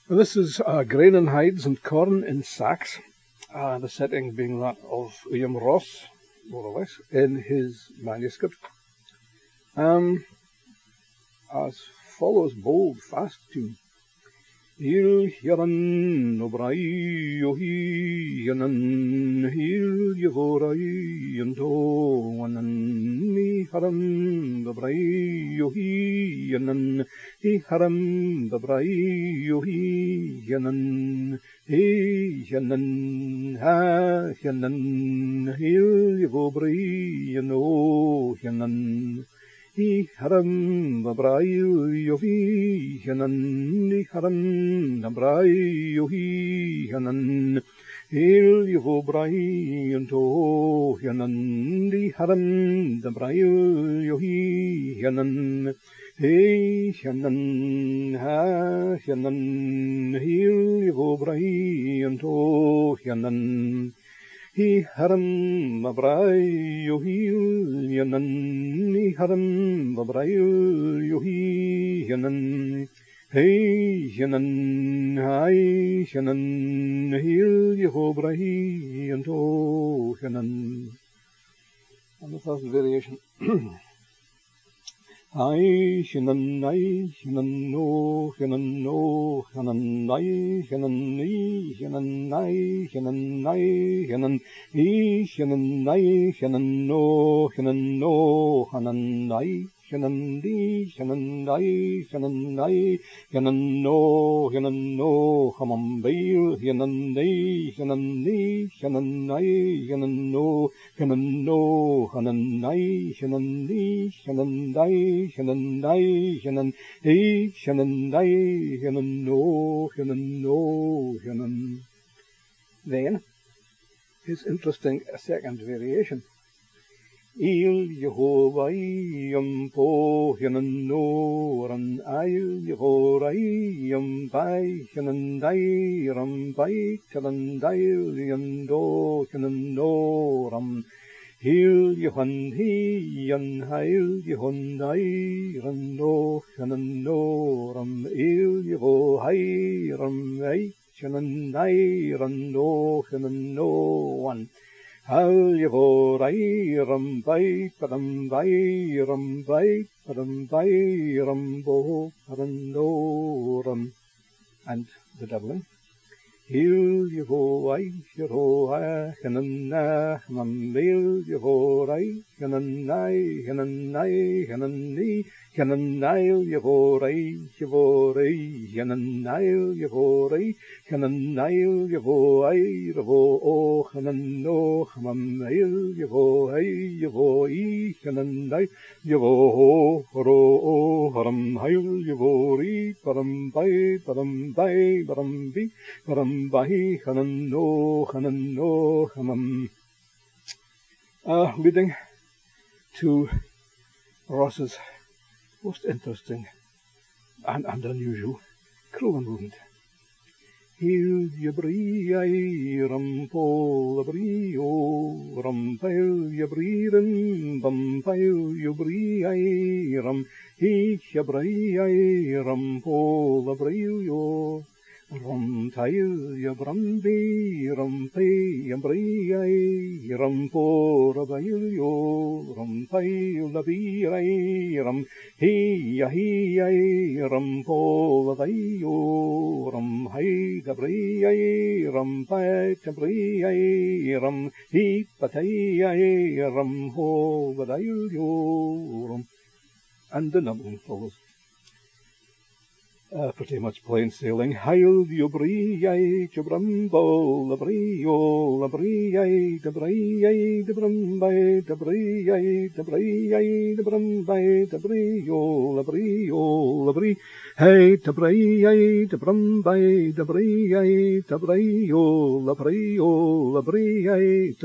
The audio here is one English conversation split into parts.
This is Grain and Hides and Corn in Sacks, the setting being that of William Ross, more or less, in his manuscript. As follows: bold, fast tune. Hil Yaran Obrai Yohianan Hil Yavorai and Toanan Ni Haram Babrai Yohianan He Haram Babrai Yohianan He Yanan Ha Yanan Hil Yavobrai and Ohianan He haram babrai yohi hanan, he haram babrai yohi hanan, il yovobrai anto hanan, he haram babrai yohi hanan, he hanan ha hanan, il yovobrai anto hanan. He haram babrai yohi yanan, he haram babrai yohi yanan, hey yanan, hai yanan, hil yehobrai anto yanan. And the first variation. Ai hinan no hinan no hinan ai hinan ni hinan ai hinan ai hinan I hinan ai hinan no hinan ai hinan di hinan ai hinan no hamam bail hinan ni hinan ai hinan no hanan ai hinan di hinan ai hinan hey hinan no hinan. Then his interesting second variation. Il Yehovah po hinan no ran ail Yehorai bai hinan dai ram bai hinan dai yando hinan no ram Hil Johan hi yan hail Johan dai ran no hinan no ram il Yeho hai ram ai hinan dai ran no hinan no one. Hal Yehorai ram bai padam bai ram bo padan no ram. And the doubling. Hil Yehovai Yehoah Hananah Mambil Yehorai Hananai Hananai Hanani Hananail Yehorai Yehorai Hananail Yehorai Hananail Yehoai Revo O Hanano Hamamail Yehoai Yehoi Hananai Yeho Ro O Haram Hail Yehori Param Bai Param Bi Param Bahi Hanan no Hamam. Leading to Ross's most interesting and unusual crowing movement. Hil Yabriai Rampol Abrio Rampail Yabriren Bampail Yabriai Ram He Yabriai Rampol Abrio Ram tail ya brambi rampe yambriai rampo rabail yo rampail labirai ram hi rampo labayo ram hai dabriai rampai tabriai ram hi pataiai ram ho ladail yo ram. And the numbering follows. Pretty much plain sailing. Hail Yobriai Jabrambo Labrio Labriai Debriai Debrambai Debriai Debrambai Debrio Labri Hey Debriai Debrambai Debriai Debrio Labriai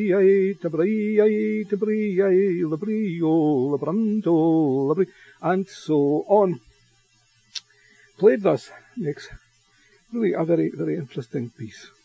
Debriai Labrio Labranto Labri, and so on. Played thus makes really a very, very interesting piece.